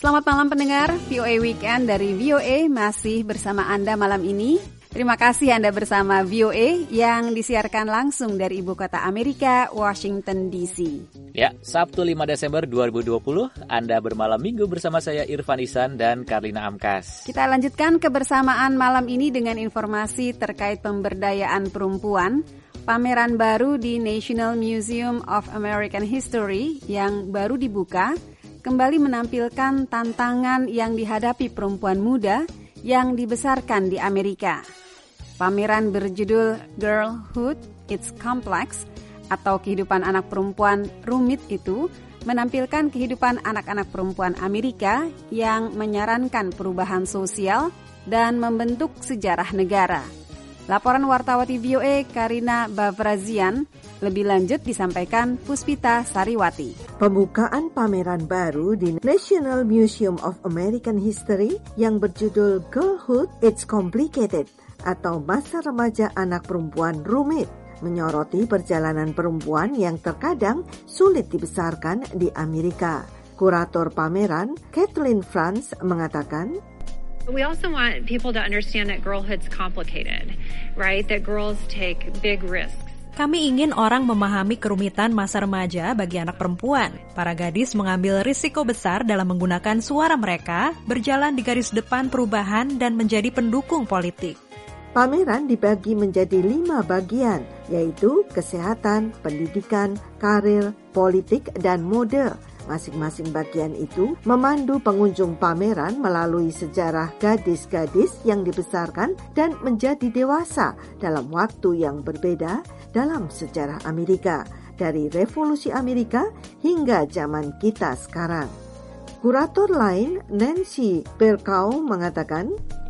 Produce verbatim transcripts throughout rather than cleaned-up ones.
Selamat malam pendengar, V O A Weekend dari V O A masih bersama Anda malam ini. Terima kasih Anda bersama V O A yang disiarkan langsung dari Ibu Kota Amerika, Washington D C. Ya, Sabtu lima Desember dua ribu dua puluh, Anda bermalam minggu bersama saya Irfan Ihsan dan Karlina Amkas. Kita lanjutkan kebersamaan malam ini dengan informasi terkait pemberdayaan perempuan. Pameran baru di National Museum of American History yang baru dibuka kembali menampilkan tantangan yang dihadapi perempuan muda yang dibesarkan di Amerika. Pameran berjudul Girlhood, It's Complex atau kehidupan anak perempuan rumit itu menampilkan kehidupan anak-anak perempuan Amerika yang menyarankan perubahan sosial dan membentuk sejarah negara. Laporan wartawati V O A Karina Bavrazian lebih lanjut disampaikan Puspita Sariwati. Pembukaan pameran baru di National Museum of American History yang berjudul Girlhood, It's Complicated atau Masa Remaja Anak Perempuan Rumit menyoroti perjalanan perempuan yang terkadang sulit dibesarkan di Amerika. Kurator pameran, Kathleen Franz, mengatakan, We also want people to understand that girlhood's complicated, right? That girls take big risks. Kami ingin orang memahami kerumitan masa remaja bagi anak perempuan. Para gadis mengambil risiko besar dalam menggunakan suara mereka, berjalan di garis depan perubahan dan menjadi pendukung politik. Pameran dibagi menjadi lima bagian, yaitu kesehatan, pendidikan, karir, politik, dan mode. Masing-masing bagian itu memandu pengunjung pameran melalui sejarah gadis-gadis yang dibesarkan dan menjadi dewasa dalam waktu yang berbeda dalam sejarah Amerika, dari Revolusi Amerika hingga zaman kita sekarang. Kurator lain, Nancy Berkau, mengatakan,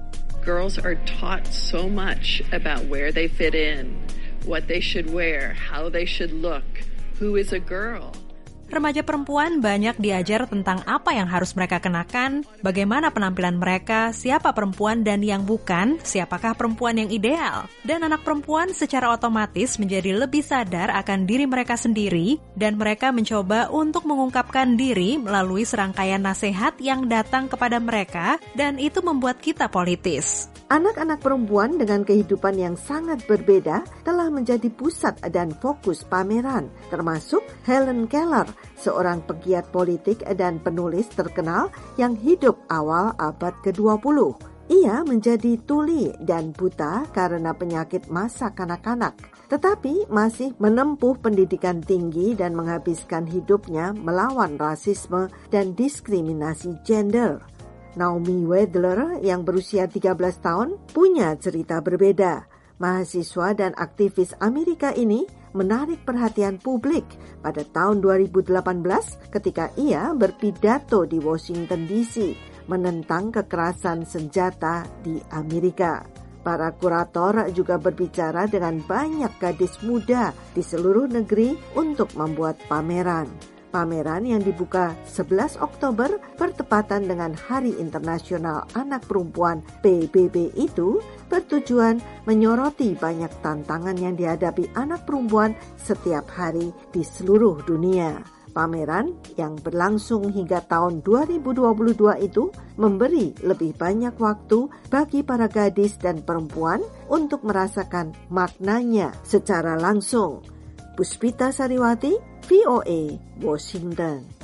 Girls are taught so much about where they fit in, what they should wear, how they should look, who is a girl. Remaja perempuan banyak diajar tentang apa yang harus mereka kenakan, bagaimana penampilan mereka, siapa perempuan dan yang bukan, siapakah perempuan yang ideal. Dan anak perempuan secara otomatis menjadi lebih sadar akan diri mereka sendiri, dan mereka mencoba untuk mengungkapkan diri melalui serangkaian nasihat yang datang kepada mereka, dan itu membuat kita politis. Anak-anak perempuan dengan kehidupan yang sangat berbeda telah menjadi pusat dan fokus pameran, termasuk Helen Keller, seorang pegiat politik dan penulis terkenal yang hidup awal abad ke dua puluh. Ia menjadi tuli dan buta karena penyakit masa kanak-kanak, tetapi masih menempuh pendidikan tinggi dan menghabiskan hidupnya melawan rasisme dan diskriminasi gender. Naomi Wedler yang berusia tiga belas tahun punya cerita berbeda. Mahasiswa dan aktivis Amerika ini menarik perhatian publik pada tahun dua ribu delapan belas ketika ia berpidato di Washington D C menentang kekerasan senjata di Amerika. Para kurator juga berbicara dengan banyak gadis muda di seluruh negeri untuk membuat pameran. Pameran yang dibuka sebelas Oktober bertepatan dengan Hari Internasional Anak Perempuan P B B itu bertujuan menyoroti banyak tantangan yang dihadapi anak perempuan setiap hari di seluruh dunia. Pameran yang berlangsung hingga tahun dua ribu dua puluh dua itu memberi lebih banyak waktu bagi para gadis dan perempuan untuk merasakan maknanya secara langsung. Puspita Sariwati, V O A, Washington.